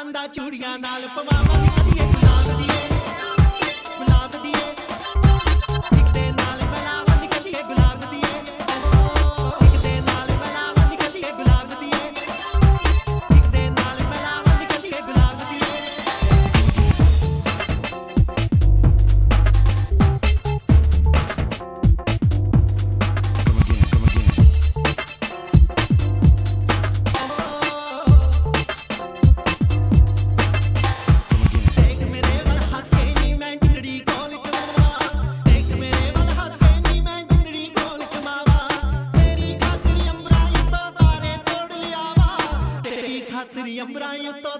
ਜਾਂਦਾ ਚੂੜੀਆਂ ਨਾਲ ਪਵਾਵਾਂ ਨੀ ਕਲੀਏ ਗੁਲਾਬ ਦੀਏ ਗੁਲਾਬ ਦੀਏ ਇੱਕ ਦੇ ਨਾਲ ਮਿਲਾਵਾਂ ਨੀ ਕਲੀਏ ਗੁਲਾਬ ਦੀਏ ਇੱਕ ਦੇ ਨਾਲ ਮਿਲਾਵਾਂ ਨੀ ਕਲੀਏ ਗੁਲਾਬ ਦੀਏ ਇੱਕ ਦੇ ਨਾਲ ਮਿਲਾਵਾਂ ਨੀ ਕਲੀਏ ਗੁਲਾਬ ਦੀਏ ਤੇਰੀ ਅੰਬਰਾਂ ਉੱਤੋਂ